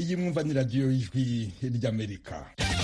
iyi mwumva ni radiyo y'ijwi ry'Amerika.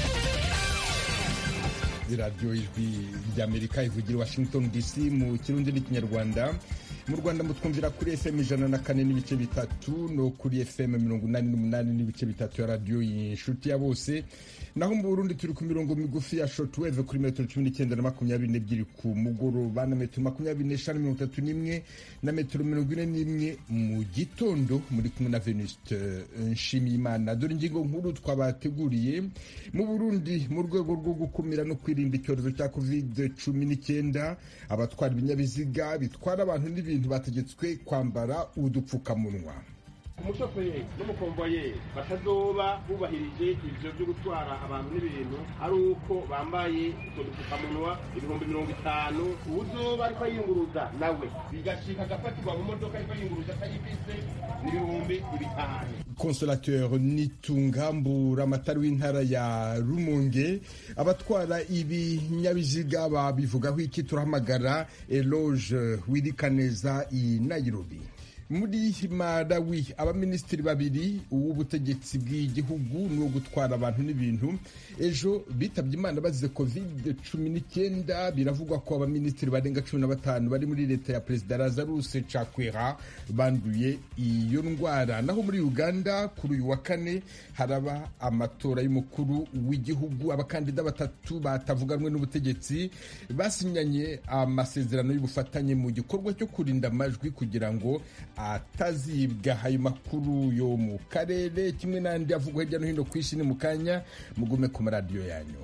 Radiyo y'ijwi ry'Amerika ivugira Washington DC mu kirundi n'ikinyarwanda. Mu Rwanda mutwumvira kuri FM 104.3 no kuri FM 88.3 ya radiyo y'Inshuti ya Bose. Naho mu Burundi turi ku mirongo migufi ya shortwave kuri metero 19 na 22 ku mugoroba na metero 25 na metero 41 mu gitondo. Muri kumwe na Venuste Nshimiyimana. Dore ingingo nkuru twabateguriye. Mu Burundi mu rwego rwo gukumira no kwirinda icyorezo cya COVID-19 abatwara ibinyabiziga bitwara abantu n'ibintu bategetswe kwambara udupfukamunwa. Umushoferi n'umukomboye batazoba bubahirije ivyo byo gutwara abantu n'ibintu ari uko bambaye udupfukamunwa 50,000. Uzoba ariko yiyunguruza nawe bigashika agafatirwa mu modoka ariko yiyunguruza atayifise 5,000. Consolateur Nitungambura amatari w'intara ya Rumonge abatwara ibinyabiziga babivugaho iki turahamagara Eloge Wirikaneza i Nairobi. Muri Malawi abaminisitiri babiri uw'ubutegetsi bw'igihugu no gutwara abantu n'ibintu ejo bitabye Imana bazize COVID-19. Biravugwa ko abaminisitiri barenga 15 bari muri leta ya Perezida Lazarus Chakwera banduye iyo ndwara. Naho muri Uganda kuri uyu wa kane haraba amatora y'umukuru w'igihugu. Abakandida batatu batavuganwe n'ubutegetsi basinyanye amasezerano y'ubufatanye mu gikorwa cyo kurinda amajwi kugira ngo atazibwa. Ayo makuru yo mu karere kimwe n'andi avugwa hirya no hino ku isi ni mu kanya mugume ku maradiyo yanyu.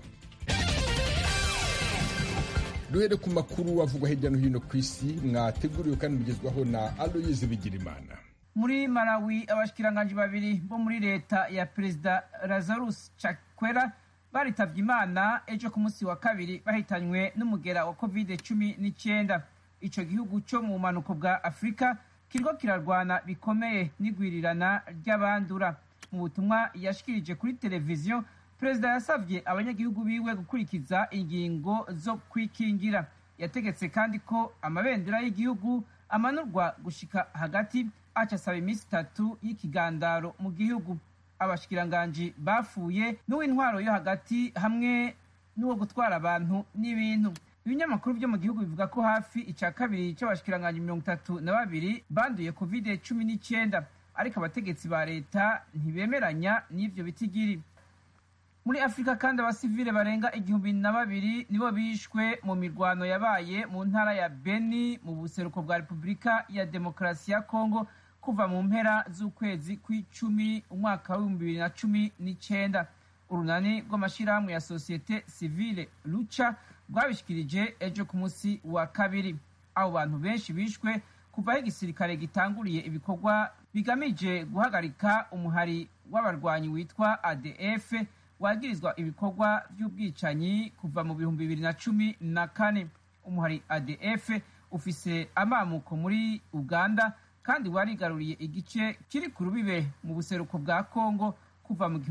Duhere ku makuru avugwa hirya no hino ku isi mwateguriwe kandi mugezwaho na Aloyize Bigirimana. Muri Malawi abashikiranganje babiri bo muri leta ya Perezida Lazarus Chakwera baritavye Imana ejo ku munsi wa kabiri bahitanywe n'umugera wa COVID-19. Ico gihugu cyo mu manuko bwa Afrika kiriko kirarwana bikomeye n'igwirirana ry'abandura. Mu butumwa yashikirije kuri televiziyo, Perezida yasavye abanyagihugu biwe gukurikiza ingingo zo kwikingira. Yategetse kandi ko amabendera y'igihugu amanurwa gushika hagati, aca asaba iminsi 3 y'ikigandaro mu gihugu. Abashikiranganji bafuye n'uw'intwaro yo hagati hamwe n'uwo gutwara abantu n'ibintu. Ibinyamakuru byo mu gihugu bivuga ko hafi ica kabiri c'abashikiranganje 32 banduye COVID-19, ariko abategetsi ba leta ntibemeranya n'ivyo bitigiri. Muri Afrika kandi abasivile barenga 2,000 nibo bishwe mu mirwano yabaye mu ntara ya Beni mu buseruko bwa Repubulika ya Demokarasi ya Kongo kuva mu mpera z'ukwezi kw'icumi umwaka wa 2019. Urunani rw'amashirahamwe ya Societe Civile Lucha rwabishikirije ejo ku munsi wa kabiri. Abo bantu benshi bishwe kuva igisirikare gitanguriye ibikorwa bigamije guhagarika umuhari w'abarwanyi witwa ADF wagirizwa ibikorwa by'ubwicanyi kuva mu 2014. Umuhari ADF ufise amamuko muri Uganda kandi warigaruriye igice kiri ku rubibe mu buseruko bwa Kongo kuva mu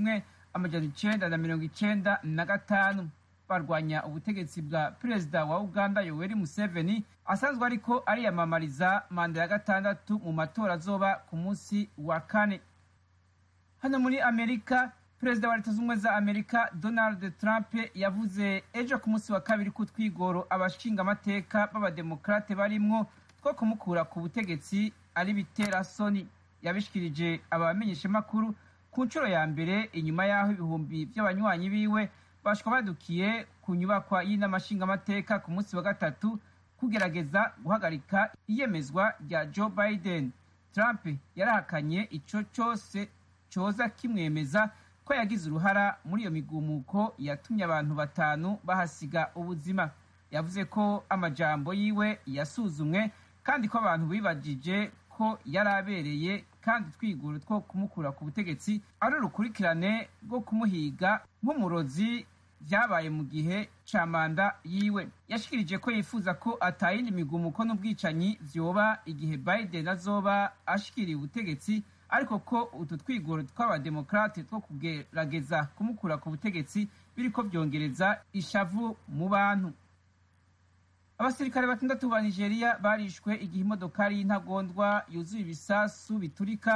1995. Barwanya ubutegetsi bwa Perezida wa Uganda Yoweri Museveni asanzwe ariko ariyamamariza manda ya 6 mu matora azoba ku munsi wa kane. Hano muri Amerika, Perezida wa Leta Zunze za Amerika Donald Trump yavuze ejo ku munsi wa kabiri ko twigoro abashinga amateka b'abademokrate barimwo two kumukura ku butegetsi ari bitera soni. Yabishikirije abamenyesha makuru ku nshuro ya mbere inyuma yaho ibihumbi by'abanywanyi biwe bashwa badukiye ku nyubakwa y'inamashinga amateka ku munsi wa gatatu kugerageza guhagarika iyemezwa rya Joe Biden. Trump yarahakanye ico cyose coza kimwemeza ko yagize uruhara muri iyo migumuko yatumye abantu 5 bahasiga ubuzima. Yavuze ko amajambo yiwe yasuzumwe kandi ko abantu bibajije ko yarabereye kandi twiguro two kumukura ku butegetsi ari urukurikirane rwo kumuhiga nk'umurozi vyabaye mu gihe ca manda yiwe. Yashikirije ko yifuza ko atayindi migumuko n'ubwicanyi vyoba igihe Biden azoba ashikiriye ubutegetsi, ariko ko utu twigoro tw'abademokrate two kugerageza kumukura ku butegetsi biriko vyongereza ishavu mu bantu. Abasirikare 6 ba Nigeria barishwe igihe imodokari y'intagondwa yuzuye ibisasu biturika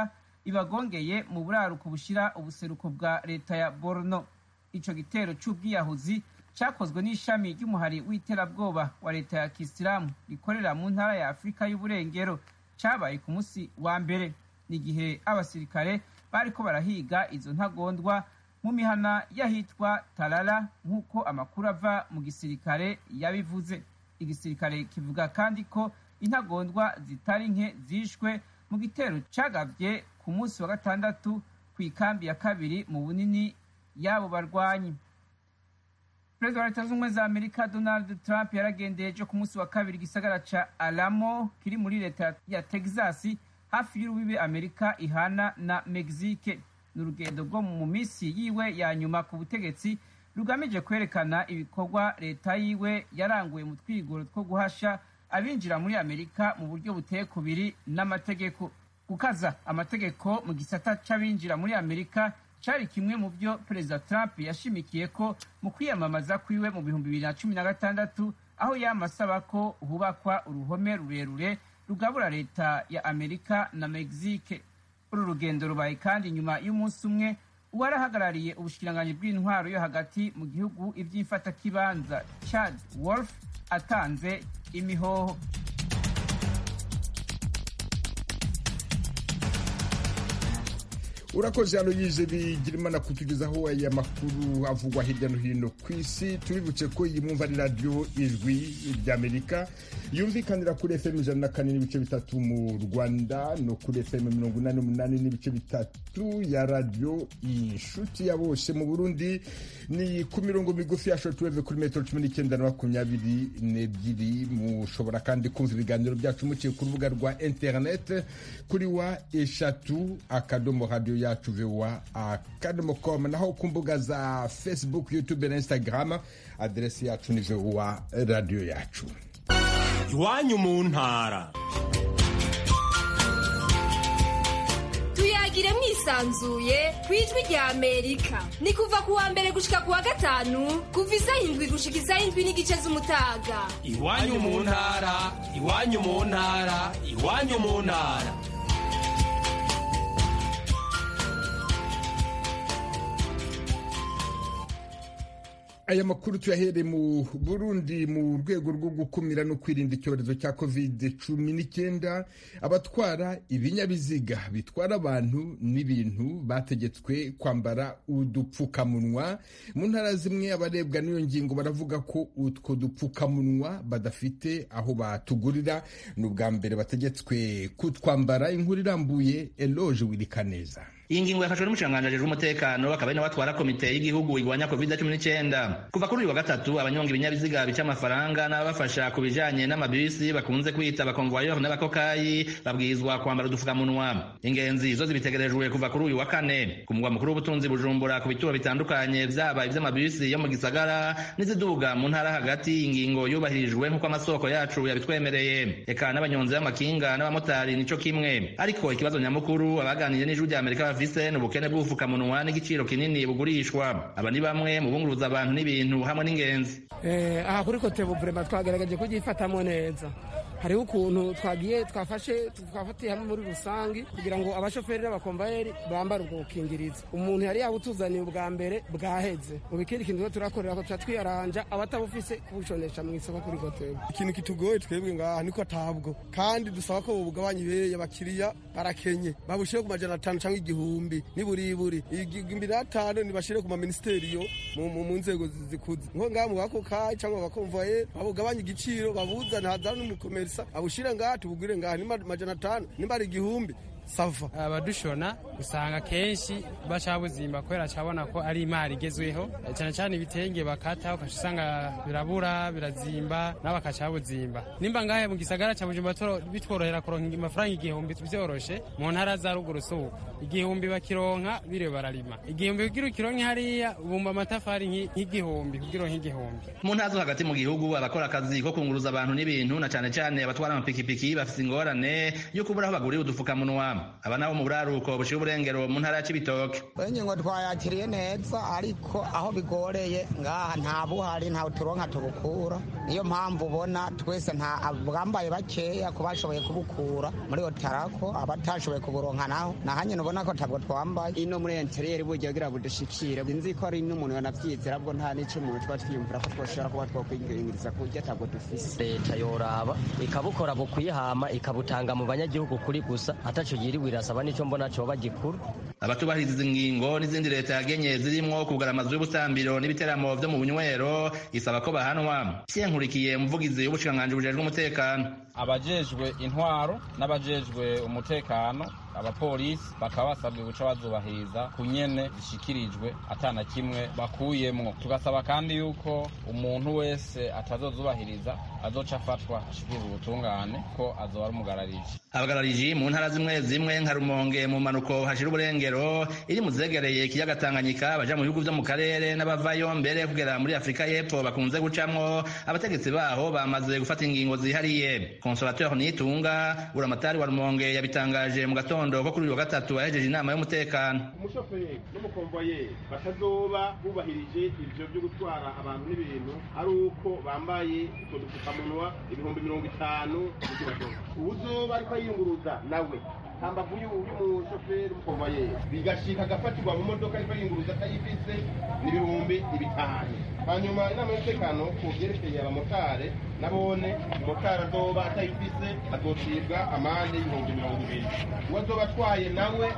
ibagongeye mu buraruko bushira ubuseruko bwa leta ya Borno. Ico gitero c'ubwiyahuzi cakozwe n'ishami ry'umuhari w'iterabwoba wa leta ya Kisilamu rikorera mu ntara ya Afrika y'Uburengero cabaye ku musi wa mbere, n'igihe abasirikare bariko barahiga izo ntagondwa mu mihana yahitwa Talala nk'uko amakuru ava mu gisirikare yabivuze. Igisirikare kivuga kandi ko intagondwa zitari nke zishwe mu gitero cagavye ku musi wa gatandatu kw'ikambi ya kabiri mu bunini y'abo barwanyi. Perezida wa Leta Zunze Ubumwe za Amerika Donald Trump yaragendeye ejo ku musi wa kabiri igisagara ca Alamo kiri muri leta ya Texas hafi y'urubibe Amerika ihana na Mexique. N'urugendo rwo mu misi yiwe ya nyuma ku butegetsi rugamije kwerekana ibikorwa leta yiwe yaranguye mu twigoro two guhasha abinjira muri Amerika mu buryo buteye kubiri n'amategeko. Gukaza amategeko mu gisata c'abinjira muri Amerika cari kimwe mu byo Perezida Trump yashimikiye ko mu kwiyamamaza kwiwe mu 2016, aho yamasaba ko hubakwa uruhome rurerure rugabura leta ya Amerika na Mexique. Uru rugendo rubaye kandi nyuma y'umunsi umwe uwarahagarariye ubushikiranganji bw'intwaro yo hagati mu gihugu ivy'imfatakibanza Chad Wolf atanze imihoho. Urakoze Aloyize Bigirimana kutugezaho aya makuru avugwa hirya no hino ku isi. Tubibutse ko iyi mwumva ari radio Ijwi ry'Amerika yumvikanira kuri FM 104.3 mu Rwanda no kuri FM 88.3 ya radio Inshuti ya Bose mu Burundi, ni ku mirongo migufi ya shortwave kuri metero 19 na 22. Mushobora kandi kumva ibiganiro byacu muciye ku rubuga rwa internet kuri wa eshatu akadomo radio yacu VOA akadomo com, naho ku mbuga za Facebook, YouTube na Instagram adresi yacu ni VOA radio yacu. Iwanyu mu ntara. Tuyagire mwisanzuye kwijwi rya Amerika. Ni kuva kuwa mbere gushika kuwa gatanu kuva isaha 7 gushika isaha 7:30 z'umutaga. Iwanyu mu ntara, iwanyu mu ntara, iwanyu mu ntara. Aya makuru tuyahere mu Burundi. Mu rwego rwo gukumira no kwirinda icyorezo cya COVID-19, abatwara ibinyabiziga bitwara abantu n'ibintu bategetswe kwambara udupfukamunwa. Mu ntara zimwe abarebwa n'iyo ngingo baravuga ko utwo dupfukamunwa badafite aho batugurira, n'ubwa mbere bategetswe kutwambara. Inkuru irambuye Eloge Wirikaneza. Iyi ngingo yafashwe n'umushikiranganji w'umutekano akaba ari n'abatwara komite y'igihugu igwanya COVID-19. Kuva kuri uyu wa gatatu abanyonga ibinyabiziga bica amafaranga n'ababafasha ku bijanye n'amabisi bakunze kwita abakonvoyeur n'abakokayi babwirizwa kwambara udufukamunwa. Ingenzi zo zibitegerejwe kuva kuri uyu wa kane ku mugwa mukuru w'ubutunzi Bujumbura ku bituro bitandukanye vyaba ivy'amabisi yo mu gisagara n'iziduga mu ntara hagati. Ingingo yubahirijwe nk'uko amasoko yacu yabitwemereye, eka n'abanyonzi b'amakinga n'abamotari nico kimwe. Ariko ikibazo nyamukuru abaganiriye n'Ijwi ry'Amerika bafise n'ubukene bw'ubufukamunwa n'igiciro kinini bugurishwa. Aba ni bamwe mu bunguruza abantu n'ibintu hamwe n'ingenzi. Aha kuri kote Buvrema twagerageje kugifatamo neza. Hariho ukuntu twafatiye hamwe muri rusangi kugira ngo abashoferi n'abakomvayeri bambare ubwo bukingirizo. Umuntu yari yabutuzaniye ubwa mbere bwaheze. Mu bikindi kintu turakorera ko twiyaranja abatabufise kubuconesha mu isoko kuri kote. Ikintu kitugoye twebwe ngaha niko atabwo, kandi dusaba ko bugabanya ibeye abakiriya barakenye babushiye ku majana 5 cyangwa 1000 niburiburi 500 nibashire ku ma ministeriyo mu nzego zikuze nko ngaha mu bakokayi cyangwa abakomvayeri babugabanya igiciro babuzana hazana n'umukomere abushira ngaha tubugire ngaha ni majana 5 nimba ari 1000 sava. Abadushona usanga kenshi bacabuzimba kubera cabona ko ari imari igezweho, cyane cyane ibitenge bakata ukashusanga birabura birazimba n'abakacabuzimba. Nimba ngahe mu gisagara ca Bujumbura bitworohera kuronka amafaranga 1000 byoroshe, mu ntara za ruguru suko 1000 bakironka bire bararima 1000 kugira kironke hariya ubumba amatafari nk'igihumbi kugira nk'igihumbi. Mu ntara zo hagati mu gihugu abakora akazi ko kunguruza abantu n'ibintu na cyane cyane abatwara amapikipiki bafite ingorane yo kubura aho bagurira udufukamunwa. bahanwa aba nabo mu buraruko bushira uburengero mu ntara ya Cibitoke. Ingingo twayakiriye neza ariko aho bigoreye ngaha nta buhari nta turonka tubukura, niyo mpamvu ubona twese nta bwambaye bakeya ku bashoboye kubukura muri Otarako, abatashoboye kuburonka naho nahanye ubona ko tabwo twambaye ino muri interieur buryo gira budushikire nzi ko ari n'umuntu yanavyizera bwo nta n'ico umuntu twa twiyumvira ko twoshobora kuba twokwingiriza kurya tabwo dufise. Leta yoraba ikabukora bukuyihama ikabutanga mu banyagihugu kuri gusa ataco yiriwe irasaba nico mbona cyo bagikuru. Abatubahiriza izi ngingo n'izindi leta yagenye zirimwo kugara amazu y'ubusambiro n'ibiteramo vyo mu bunywero isaba ko bahanwa. Nkurikiye umuvugizi w'ubushikiranganji bujejwe umutekano. Abajejwe intwaro n'abajejwe umutekano abapolisi bakaba basabwe guca bazubahiriza kunyene zishikirijwe atana kimwe bakuyemwo. Tugasaba kandi yuko umuntu wese atazozubahiriza azoca afatwa ashikiriza ubutungane ko azoba ari umugarariji. Abagarariji mu ntara zimwe zimwe nka Rumonge mu manuko hashira uburengero iri mu zegereye ikiyaga Tanganyika baja mu bihugu vyo mu karere n'abavayo mbere kugera muri Afrika y'Epfo bakunze gucamwo, abategetsi baho bamaze gufata ingingo zihariye. Consolateur Nitunga uramatari wa Rumonge yabitangaje mu gatondo ko kuri uyu wa gatatu ahejeje inama y'umutekano. Umushoferi n'umukomboye batazoba bubahirije ivyo byo gutwara abantu n'ibintu ari uko bambaye udupfukamunwa 50,000 uzoba ariko yiyunguruza nawe hambavu y'umushoferi umukomboye bigashika agafatirwa mu modoka ariko yiyunguruza atayifise n'ibihumbi 5,000. Hanyuma inama y'umutekano ku vyerekeye abamotare nabone umutara azoba atayifise azocibwa amande y'ibihumbi 20,000. Uwazoba atwaye nawe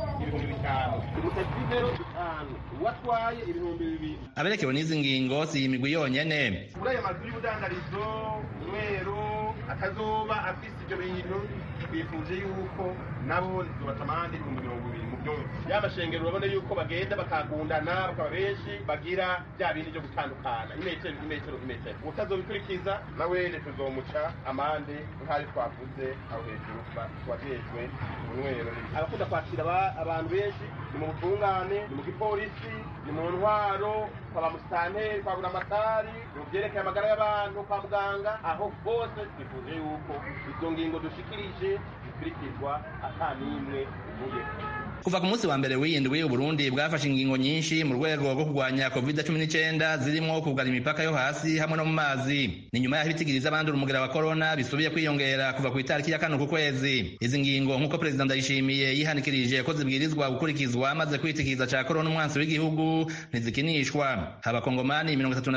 5,000. Umutekivero 5 uwatwaye 2,000. Aberekewe n'izi ngingo si imigwi yonyene. Muri aya mazu y'ubudandarizo umwero akazoba afise ivyo bintu bifuje yuko nabo nizobata amande 20,000 mu byumba. Y'amashengero urabona yuko bagenda bakagundana bakaba benshi bagira bya bindi byo gutandukana imetero. Utazobikurikiza nawe tuzomuca amande nk'ari twavuze aho hejuru twajejwe umwero. Abakunda kwakira abantu benshi ni mu butungane, ni mu gipolisi, ni mu ntwaro, kwa bamusitanteri, kwa buramatari, mu vyerekeye amagara y'abantu, kwa muganga, aho bose twifuze yuko izo ngingo dushikirije zikurikizwa ata n'imwe ivuye. Kuva ku munsi wa mbere w'iyindwi Uburundi bwafashe ingingo nyinshi mu rwego rwo kurwanya COVID-19 zirimwo kugara imipaka yo hasi hamwe no mu mazi. Ni nyuma y'aho ibitigiriza abandura umugera wa corona bisubiye kwiyongera kuva ku itariki ya 4 ku kwezi. Izi ngingo nk'uko Perezida Ndayishimiye yihanikirije ko zibwirizwa gukurikizwa maze kwitikiza ca corona umwansi w'igihugu ntizikinishwa. Abakongomani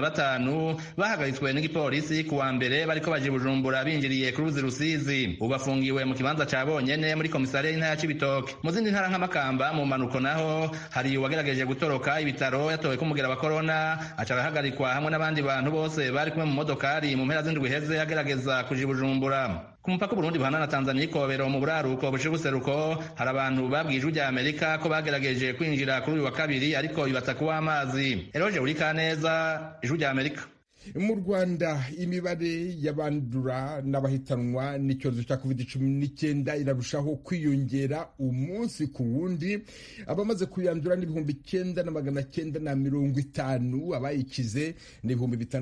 35 bahagaritswe n'igipolisi ku wa mbere bariko baje Bujumbura binjiriye ku ruzi Rusizi. Ubafungiwe mu kibanza ca bonyene muri komisariya y'intara ya Cibitoke. Mu zindi ntara Makamba mu manuko naho hari uwagerageje gutoroka ibitaro yatowe ko umugera wa corona aca arahagarikwa hamwe n'abandi bantu bose bari kumwe mu modokari mu mpera z'indwi heze agerageza kuja Bujumbura. Ku mupaka Burundi buhana na Tanzania ikobero mu buraruko bushira ubuseruko hari abantu babwije ujya Amerika ko bagerageje kwinjira kuri uyu wa kabiri ariko bibata kuwa amazi. Eroje Urikaneza ijwi rya Amerika. Mu Rwanda imibare y'abandura n'abahitanwa n'icyorezo cya COVID-19 irarushaho kwiyongera umunsi ku wundi. Abamaze kuyandura ni 9,950, abayikize ni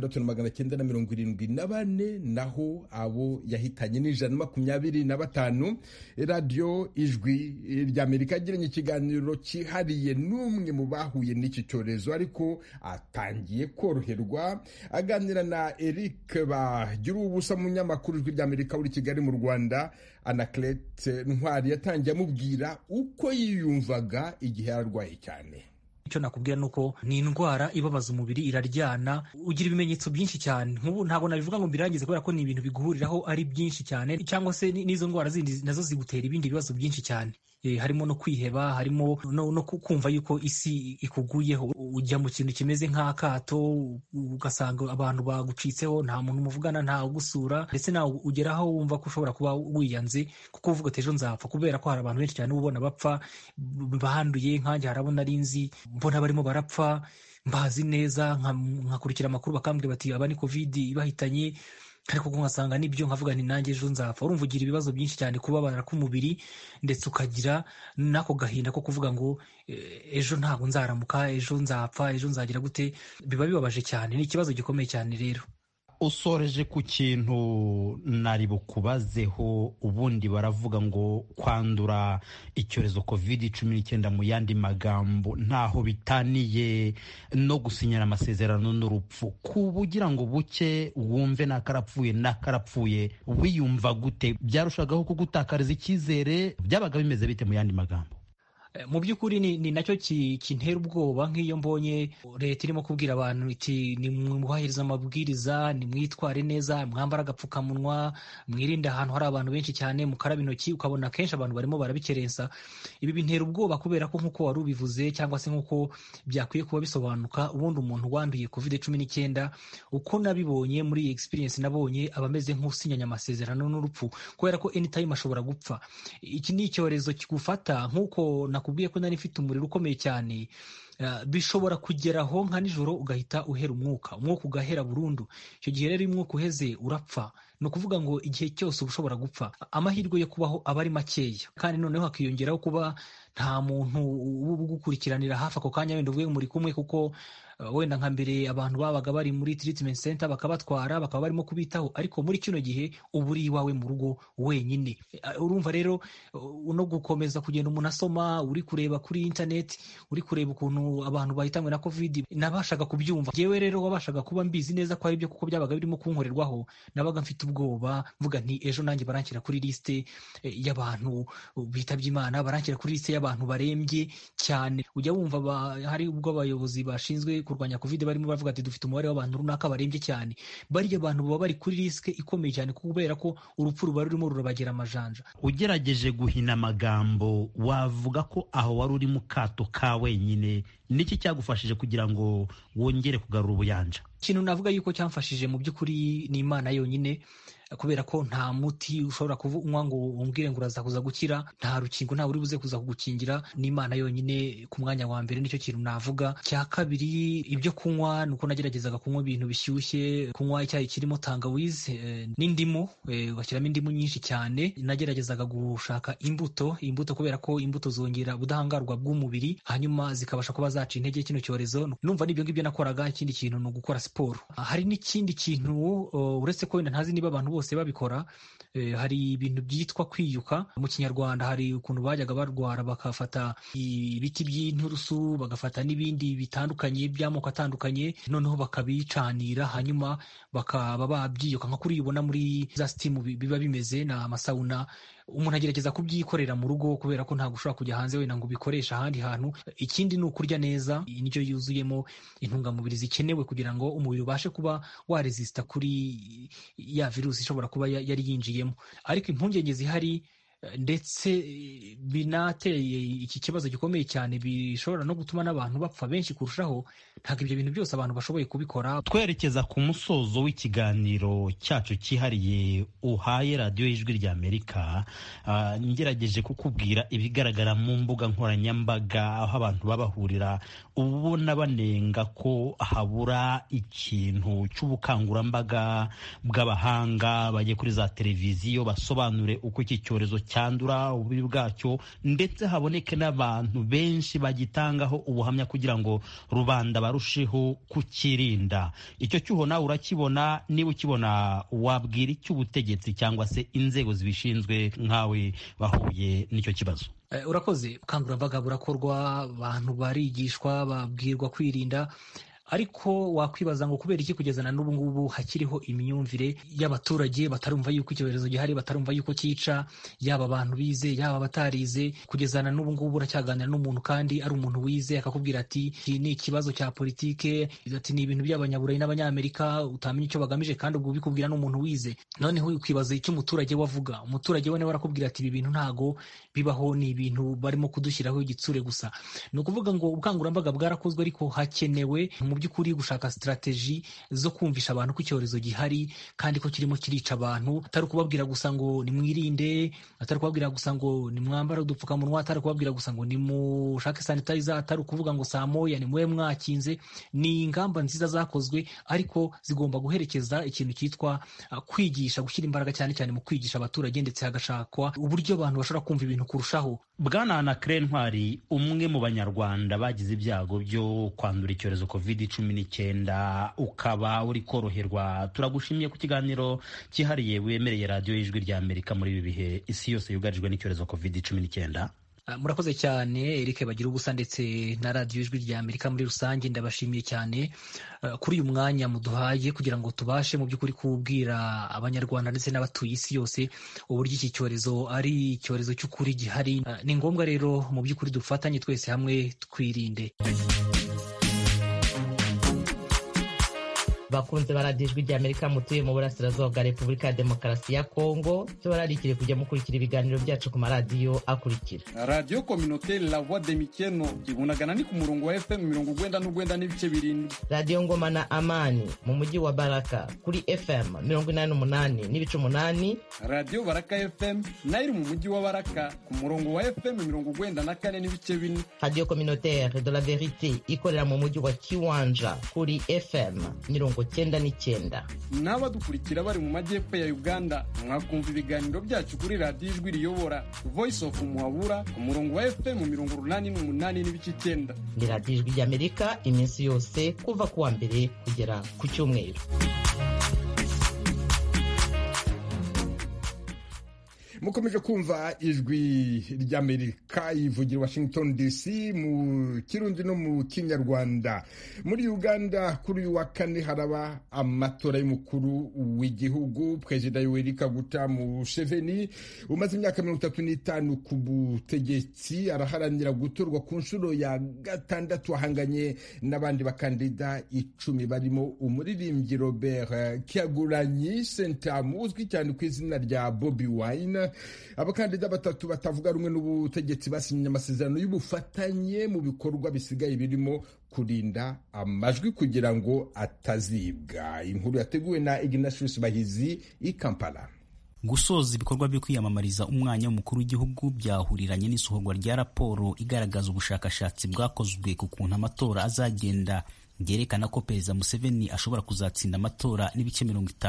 6,974, naho abo yahitanye ni 125. Radio Ijwi ry'Amerika yagiranye ikiganiro cyihariye n'umwe mu bahuye n'iki cyorezo ariko atangiye koroherwa. Aganira na Eric bagira ubusa mu nyamakuru Ijwi ry'Amerika uri Kigali mu Rwanda, Anaclete Ntwari yatangiye amubwira uko yiyumvaga igihe yararwaye cyane. Icyo nakubwira nuko ni indwara ibabaza umubiri, iraryana, ugira ibimenyetso byinshi cyane. Nk'ubu ntabwo nabivuga ngo mbirangize kubera ko ni ibintu biguhuriraho ari byinshi cyane, cyangwa se n'izo ndwara zindi nazo zigutera ibindi bibazo byinshi cyane. Harimo no kwiheba, harimo no kumva yuko isi ikuguyeho, ujya mu kintu kimeze nk'akato ugasanga abantu bagucitseho, nta muntu muvugana, nta ugusura, ndetse nawe ugeraho wumva ko ushobora kuba wiyanze kuko uvuga ati ejo nzapfa, kubera ko hari abantu benshi cyane ubona bapfa bahanduye. Nkanjye harabona ari nzi mbona barimo barapfa, mbazi neza, nkakurikira amakuru bakambwira bati aba ni covid ibahitanye, ariko nkasanga nibyo, nkavuga nti nanjye ejo nzapfa. Urumva ugira ibibazo byinshi cyane, kubabara k'umubiri, ndetse ukagira nako gahinda ko kuvuga ngo ejo ntabwo nzaramuka, ejo nzapfa, ejo nzagira gute. Biba bibabaje cyane, ni ikibazo gikomeye cyane. Rero usoreje ku kintu nari bukubazeho, ubundi baravuga ngo kwandura icyorezo COVID-19 mu yandi magambo ntaho bitaniye no gusinyana amasezerano n'urupfu. Kubugira ngo buke wumve nakarapfuye wiyumva gute? Byarushagaho kugutakariza icyizere? Byabaga bimeze bite mu yandi magambo? Mu by'ukuri ni nacyo kintera ubwoba nk'iyo mbonye leta irimo kubwira abantu iti nimwubahirize amabwiriza, nimwitware neza, mwambara agapfukamunwa, mwirinde ahantu hari abantu benshi cyane, mukaraba intoki, ukabona kenshi abantu barimo barabikerensa. Ibi bintera ubwoba kubera ko nk'uko wari ubivuze cyangwa se nk'uko byakwiye kuba bisobanuka, ubundi umuntu wanduye COVID-19 uko nabibonye muri experience nabonye abameze nk'usinyanya amasezerano n'urupfu, kubera ko anytime ashobora gupfa. Iki ni icyorezo kigufata nk'uko nakubwiye ko nari mfite umuriro ukomeye cyane, bishobora kugeraho nka nijoro ugahita uhera umwuka ugahera burundu. Icyo gihe rero umwuka uheze urapfa. Ni ukuvuga ngo igihe cyose uba ushobora gupfa. Amahirwe yo kubaho aba ari makeya, kandi noneho hakiyongeraho kuba nta muntu ugukurikiranira hafi ako kanya wenda uvuye muri kumwe, kuko wenda nka mbere abantu babaga bari muri treatment center bakabatwara bakaba barimo kubitaho, ariko muri kino gihe uba uri iwawe mu rugo wenyine. Urumva rero no gukomeza kugenda umuntu asoma, uri kureba kuri internet, uri kureba ukuntu abantu bahitanywe na COVID, nabashaga kubyumva. Jewe rero wabashaga kuba mbizi neza ko ari byo, kuko byabaga birimo kunkorerwaho, nabaga mfite ubwoba mvuga nti ejo nanjye baranshyira kuri liste y'abantu bitabye Imana, baranshyira kuri liste y'abantu barembye cyane. Ujya wumva hari ubwo abayobozi bashinzwe kurwanya COVID barimo bavuga ati dufite umubare w'abantu runaka barembye cyane. Bariya abantu baba bari kuri riske ikomeye cyane, kubera ko urupfu ruba rurimo rurabagera amajanja. Ugerageje guhina amagambo, wavuga ko aho wari uri mu kato ka wenyine, niki cyagufashije kugira ngo wongere kugarura ubuyanja? Ikintu navuga yuko cyamfashije mu by'ukuri ni Imana yonyine, kubera ko nta muti ushobora kunywa ngo umbwire ngo uraza kuza gukira, nta rukingo nta uri buze kuza kugukingira. N'Imana yonyine ku mwanya wa mbere, nicyo kintu navuga. Cya kabiri, ibyo kunywa nuko nageragezaga kunywa ibintu bishyushye, kunywa icyayi kirimo tangawizi n'indimu, ugashyiramo indimu nyinshi cyane. Nageragezaga gushaka imbuto kubera ko imbuto zongera ubudahangarwa bw'umubiri, hanyuma zikabasha kuba zaca intege kino cyorezo. Numva n'ibyo ngibyo nakoraga. Ikindi kintu ni ugukora siporo. Hari n'ikindi kintu uretse ko wenda ntazi niba abantu bose babikora, hari ibintu byitwa kwiyuka. Mu Kinyarwanda hari ukuntu bajyaga barwara bakafata ibiti by'inturusu, bagafata n'ibindi bitandukanye by'amoko atandukanye, noneho bakabicanira, hanyuma bakaba babyiyuka nka kuri ubona muri za steam biba bimeze na amasawuna. Umuntu agerageza kubyikorera mu rugo, kubera ko ntabwo ushobora kujya hanze wenda ngo ubikoresha ahandi hantu. Ikindi ni ukurya neza indyo yuzuyemo intungamubiri zikenewe kugira ngo umubiri ubashe kuba waresista kuri ya virusi ishobora kuba yari yinjiyemo. Ariko impungenge zihari ndetse binateye iki kibazo gikomeye cyane, bishobora no gutuma n'abantu bapfa benshi kurushaho. Ntabwo ibyo bintu byose abantu bashoboye kubikora. Twerekeza ku musozo w'ikiganiro cyacu cyihariye uhaye radiyo y'Ijwi ry'Amerika, ngerageje kukubwira ibigaragara mu mbuga nkoranyambaga aho abantu babahurira, ubona banenga ko habura ikintu cy'ubukangurambaga bw'abahanga bagiye kuri za televiziyo basobanure uko iki cyorezo cyandura, ububi bwacyo, ndetse haboneke n'abantu benshi bagitangaho ubuhamya kugira ngo rubanda barusheho kukirinda. Icyo cyuho nawe urakibona? Niba ukibona, wabwira icy'ubutegetsi cyangwa se inzego zibishinzwe nkawe bahuye n'icyo kibazo? Urakoze. Ubukangurambaga burakorwa, abantu barigishwa, babwirwa kwirinda, ariko wakwibaza ngo kubera iki kugeza na n'ubu ngubu hakiriho imyumvire y'abaturage batarumva yuko icyorezo gihari, batarumva yuko cyica, yaba abantu bize yaba abatarize. Kugeza na n'ubu ngubu uracyaganira n'umuntu kandi ari umuntu wize, akakubwira ati iki ni ikibazo cya politike, ati ni ibintu by'abanyaburayi n'abanyamerika, utamenya icyo bagamije, kandi ubwo bikubwira n'umuntu wize. Noneho ukibaza icyo umuturage we avuga. Umuturage we nawe arakubwira ati ibi bintu ntago bibaho, ni ibintu barimo kudushyiraho igitsure gusa. Ni ukuvuga ngo ubukangurambaga bwarakozwe, ariko hakenewe mu by'ukuri gushaka strategy zo kumvisha abantu ko icyorezo gihari kandi ko kirimo kirica abantu. Atari kubabwira gusa ngo nimwirinde, atari kubabwira gusa ngo nimwambare udupfukamunwa, atari kubabwira gusa ngo nimushake sanitizer, atari kuvuga ngo saa moya ni mwe mwakinze. Ni ingamba nziza zakozwe, ariko zigomba guherekeza ikintu cyitwa kwigisha, gushyira imbaraga cyane cyane mu kwigisha abaturage, ndetse hagashakwa uburyo abantu bashobora kumva ibintu kurushaho. Bwana Anaclet Ntwari, umwe mu banyarwanda bagize ibyago byo kwandura icyorezo COVID-19 COVID-19 ukaba uri koroherwa. Turagushimiye ku kiganiro cyihariye wemereye radiyo y'ijwi rya Amerika muri ibi bihe isi yose yugarijwe n'icyorezo COVID-19. Murakoze cyane Eric bagira ubusa ndetse na radiyo ijwi rya Amerika muri rusange. Ndabashimiye cyane kuri uyu mwanya muduhaye kugira ngo tubashe mu by'ukuri kubwira abanyarwanda ndetse n'abatuye isi yose uburyo iki cyorezo ari icyorezo cy'ukuri gihari. Ni ngombwa rero mu by'ukuri dufatanye twese hamwe twirinde. bakunze baradiyo ijwi rya Amerika mutuye mu burasirazuba bwa Repubulika ya Demokarasi ya Kongo tubararikire kujya mukurikira ibiganiro byacu ku maradiyo akurikira: Radio Communautaire La Voix de Mikeno ibunagana ni ku murongo wa FM 99 n'ibice birindwi. Radio Ngoma na Amani mu mujyi wa Baraka kuri FM 88 n'ibice 8. Radio Baraka FM nayo iri mu mujyi wa Baraka ku murongo wa FM 94 n'ibice 4. Radio Communautaire de la Verite ikorera mu mujyi wa Kiwanja kuri FM 99. N'abadukurikira bari mu majyepfo ya Uganda mwakumva ibiganiro byacu kuri radiyo ijwi riyobora Voice of Muhabura ku murongo wa FM 88 n'ibice 9. Ni radiyo ijwi rya Amerika iminsi yose kuva ku wa mbere kugera ku cyumweru. mukomeje kumva ijwi ry'Amerika ivugira Washington DC mu Kirundi no mu Kinyarwanda. Muri Uganda kuri uyu wa kane haraba amatora y'umukuru w'igihugu. Perezida Yoweri Kaguta Museveni umaze imyaka 35 ku butegetsi araharanira gutorwa ku nshuro ya 6 ahanganye n'abandi bakandida 10 barimo umuririmbyi Robert Kyagulanyi Ssentamu uzwi cyane ku izina rya Bobi Wine. Abakandida batatu batavuga rumwe n'ubutegetsi basinye amasezerano y'ubufatanye mu bikorwa bisigaye birimo kurinda amajwi kugira ngo atazibwa. Inkuru yateguwe na Ignatius Bahizi i Kampala. Gusoza ibikorwa byo kwiyamamariza umwanya w'umukuru w'igihugu byahuriranye n'isohorwa rya raporo igaragaza ubushakashatsi bwakozwe ku kuntu amatora azagenda, byerekana ko Perezida Museveni ashobora kuzatsinda amatora n'ibice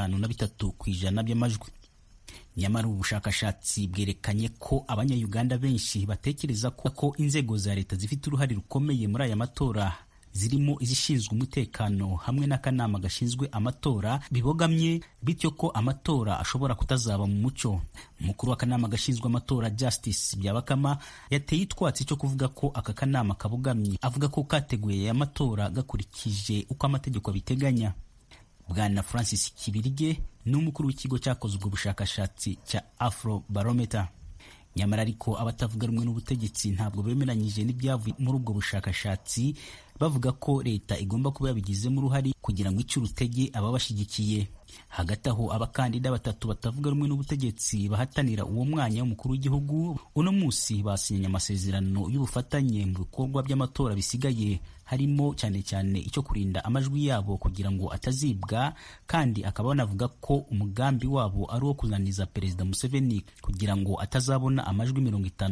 53% by'amajwi. Nyamara ubushakashatsi bwerekanye ko abanya-Uganda benshi batekereza ko inzego za leta zifite uruhare rukomeye muri aya matora zirimo izishinzwe umutekano hamwe n'akanama gashinzwe amatora bibogamye, bityo ko amatora ashobora kutazaba mu mucyo. Umukuru w'akanama gashinzwe amatora Justice Byabakama yateye itwatsi cyo kuvuga ko aka kanama kabogamye, avuga ko kateguye aya matora gakurikije uko amategeko abiteganya. Bwana Francis Kibirige ni umukuru w'ikigo cyakoze ubwo bushakashatsi cya Afrobarometer. Nyamara ariko abatavuga rumwe n'ubutegetsi ntabwo bemeranyije n'ibyavuye muri ubwo bushakashatsi, bavuga ko leta igomba kuba yabigizemo uruhare kugira ngo ice urutege ababashyigikiye. Hagati aho abakandida batatu batavuga rumwe n'ubutegetsi bahatanira uwo mwanya w'umukuru w'igihugu uno munsi basinye amasezerano y'ubufatanye mu bikorwa by'amatora bisigaye, harimo cyane cyane icyo kurinda amajwi yabo kugira ngo atazibwa, kandi akaba banavuga ko umugambi wabo ari uwo kuzaniza Perezida Museveni kugira ngo atazabona amajwi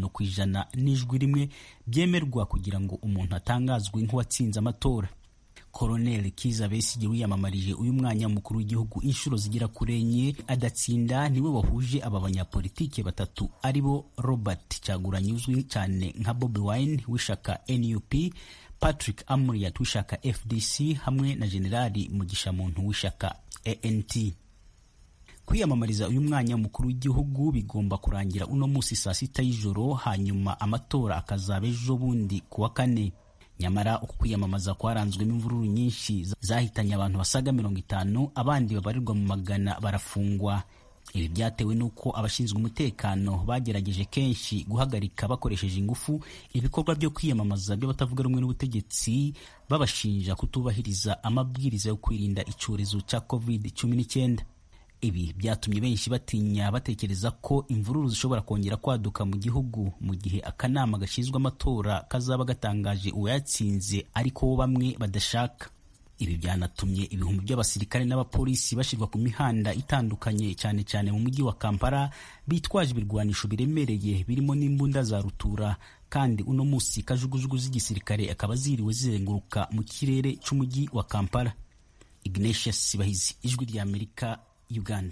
50% n'ijwi rimwe byemerwa kugira ngo umuntu atangazwe nk'uwatsinze amatora. Colonel Kiza Besigye wiyamamarije uyu mwanya w'umukuru w'igihugu inshuro zigera kuri 4 adatsinda, niwe wahuje aba banyapolitike batatu aribo Robert Kyagulanyi uzwi cyane nka Bobi Wine w'ishaka NUP, Patrick Amuriat w'ishaka FDC hamwe na Generali Mugisha Muntu w'ishaka ANT. Kwiyamamariza uyu mwanya w'umukuru w'igihugu bigomba kurangira uno munsi saa 6 y'ijoro, hanyuma amatora akazaba ejo bundi ku wa kane. Nyamara uku kwiyamamaza kwaranzwemo imvururu nyinshi zahitanye abantu basaga 50, abandi babarirwa mu magana barafungwa. Ibi byatewe nuko abashinzwe umutekano bagerageje kenshi guhagarika bakoresheje ingufu ibikorwa byo kwiyamamaza by'abatavuga rumwe n'ubutegetsi, babashinja kutubahiriza amabwiriza yo kwirinda icyorezo cya COVID-19. Ibi byatumye benshi batinya, batekereza ko imvururu zishobora kongera kwaduka mu gihugu mu gihe akanama gashinzwe amatora kazaba gatangaje uwayatsinze ariko bo bamwe badashaka. Ibi byanatumye ibihumbi by'abasirikare n'abapolisi bashirwa ku mihanda itandukanye, cyane cyane mu mujyi wa Kampala, bitwaje ibirwanisho biremereye birimo n'imbunda za rutura, kandi uno munsi kajugujugu z'igisirikare akaba ziriwe zizenguruka mu kirere cy'umujyi wa Kampala. Ignatius Bahizi, Ijwi rya Amerika, Uganda.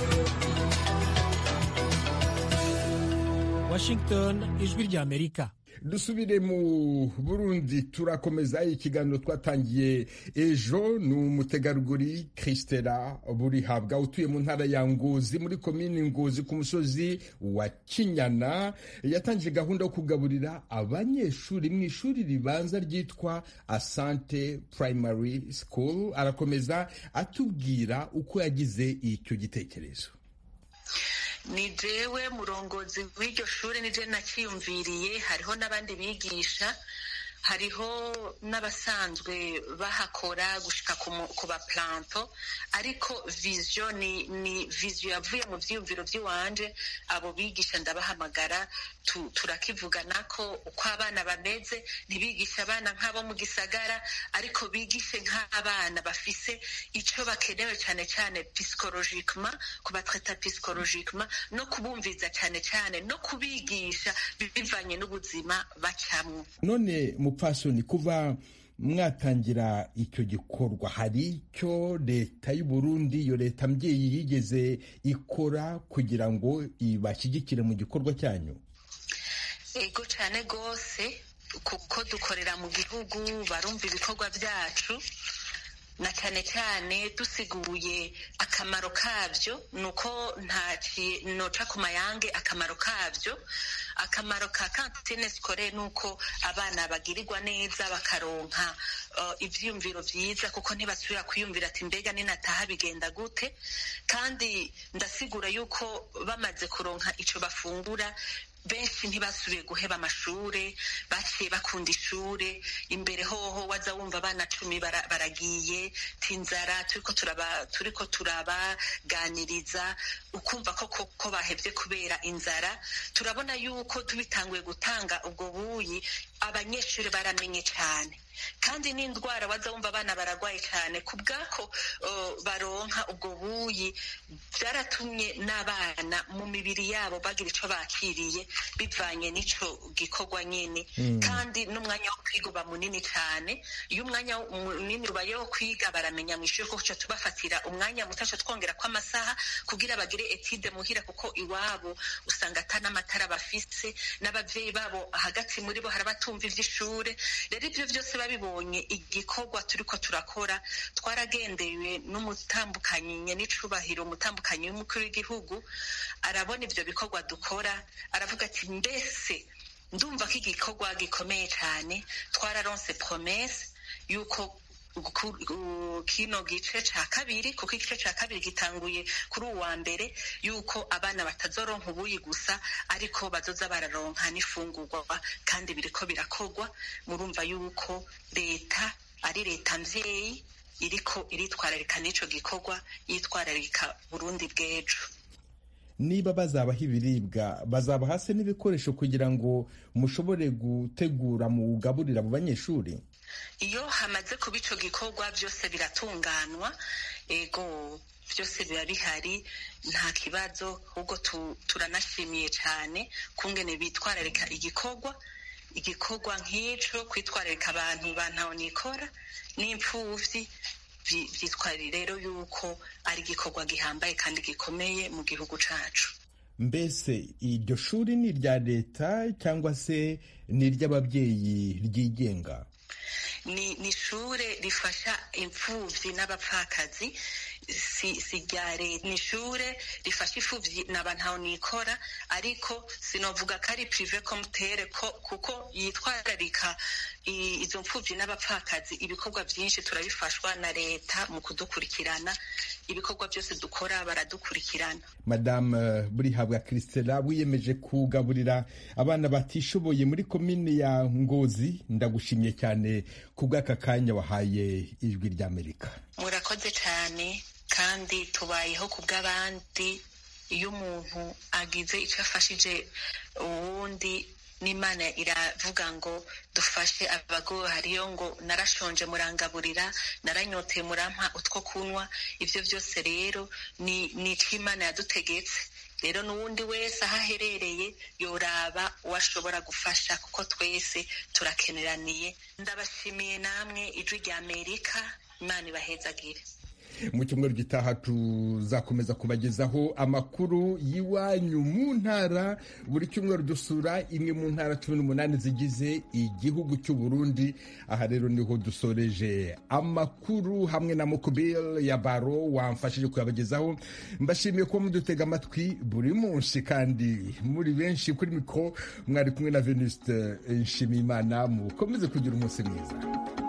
Washington, Ijwi rya Amerika. dusubire mu Burundi turakomeza ikiganiro twatangiye ejo. Ni umutegarugori Christela Burihabwa utuye mu ntara ya Ngozi muri komini Ngozi ku musozi wa Kinyana yatangije gahunda yo kugaburira abanyeshuri mu ishuri ribanza ryitwa Asante Primary School. Arakomeza atubwira uko yagize icyo gitekerezo. Ni jewe murongozi w'iryo shuri nije nakiyumviriye, hariho n'abandi bigisha, hariho n'abasanzwe bahakora gushika ku baplanto, ariko vision ni vision yavuye mu vyiyumviro vy'iwanje. Abo bigisha ndabahamagara turakivugana ko uko abana bameze, ntibigisha abana nk'abo mu gisagara, ariko bigishe nk'abana bafise ico bakenewe cane cane psychologiquement, kubatreta psychologiquement, no kubumviza cane cane no kubigisha bivanye n'ubuzima bacamwo. None mupfasoni, kuva mwatangira icyo gikorwa hari icyo leta y'u Burundi, iyo leta mbyeyi yigeze ikora kugira ngo ibashyigikire mu gikorwa cyanyu? Ego cyane gose, kuko dukorera mu gihugu, barumva ibikorwa byacu, na cyane cyane dusiguye akamaro kabyo. Nuko noca ku mayange akamaro kabyo. Akamaro ka kantine scolaire nuko abana bagirirwa neza, bakaronka ivyumviro vyiza, kuko ntibasubira kwiyumvira ati mbega ninataha bigenda gute. Kandi ndasigura yuko bamaze kuronka ico bafungura, benshi ntibasubiye guheba amashure, baciye bakunda ishure. Imbere hoho waza wumva abana 10 baragiye tinzara, turiko turabaganiriza, ukumva ko bahevye kubera inzara. Turabona yuko tubitanguye gutanga ubwo buyi, abanyeshuri baramenye cyane, kandi n'indwara waza wumva abana baragwaye cyane kubwako baronka ubwo buyi. Byaratumye n'abana mu mibiri yabo bagira ico bakiriye bivanye n'ico gikorwa nyene. Kandi n'umwanya wo kwiga uba munini cyane. Iyo umwanya munini ubaye wo kwiga, baramenya mw'ishuri ko tubafatira umwanya mutasha twongera ko amasaha kugira bagire etide muhira, kuko iwabo usanga atanamatara bafise, n'abavyeyi babo hagati muri bo harabatumva ivy'ishure. Rero ivyo vyose babibonye igikorwa turiko turakora, twaragendewe n'umutambukanyi n'icubahiro, umutambukanyi w'umukuru w'igihugu, arabona ivyo bikorwa dukora, aravuga ati mbese ndumva ko igikorwa gikomeye cyane. Twararonse promesse yuko kino gice ca kabiri, kuko igice ca kabiri gitanguye kuri uwa mbere, yuko abana batazoronka ubuyi gusa, ariko bazoza bararonka n'ifungurwa, kandi biriko birakorwa. Murumva yuko leta ari leta mvyeyi, iriko iritwararika n'ico gikorwa, yitwararika Burundi bw'ejo. Niba bazabaha ibiribwa, bazabaha se n'ibikoresho kugira ngo mushobore gutegura mu gaburira abo banyeshuri? Iyo hamaze kuba ico gikorwa byose biratunganwa, ego byose biba bihari, nta kibazo. Ubwo turanashimiye cyane kungene bitwararika igikorwa nk'ico, kwitwararika abantu bantaho nikora n'impfuvyi. Vyitwarira rero yuko ari igikorwa gihambaye kandi gikomeye mu gihugu cacu. Mbese iryo shuri ni irya leta cyangwa se ni iry'ababyeyi ryigenga? Ni ishure rifasha impfuvyi n'abapfakazi, si rya leta. Ni ishure rifasha impfuvyi n'abantaho nikora, ariko sinovuga ko ari prive communautaire, kuko yitwararika izo mpfuvyi n'abapfakazi. Ibikorwa byinshi turabifashwa na leta mu kudukurikirana, ibikorwa byose dukora baradukurikirana. Madame Burihabwa Christela, wiyemeje kugaburira abana batishoboye muri komini ya Ngozi, ndagushimye cyane kubw'aka kanya wahaye Ijwi ry'Amerika. Murakoze cyane, kandi tubayeho kubw'abandi. Iyo umuntu agize icyo afashije uwundi, n'Imana iravuga ngo dufashe abagowe. Hariyo ngo narashonje murangaburira, naranyoteye murampa utwo kunywa. Ivyo byose rero ni ico Imana yadutegetse. Rero n'uwundi wese aho aherereye yoraba uwashobora gufasha, kuko twese turakeneraniye. Ndabashimiye namwe Ijwi ry'Amerika, Imana ibahezagire. mu cyumweru gitaha tuzakomeza kubagezaho amakuru y'iwanyu mu ntara. Buri cyumweru dusura imwe mu ntara 18 zigize igihugu cy'u Burundi. Aha rero niho dusoreje amakuru hamwe na Mukubel ya Baro wamfashije kuyabagezaho. Mbashimiye ko mudutega amatwi buri munsi kandi muri benshi. Kuri mikro mwari kumwe na Venuste Nshimiyimana. Mukomeze kugira umunsi mwiza.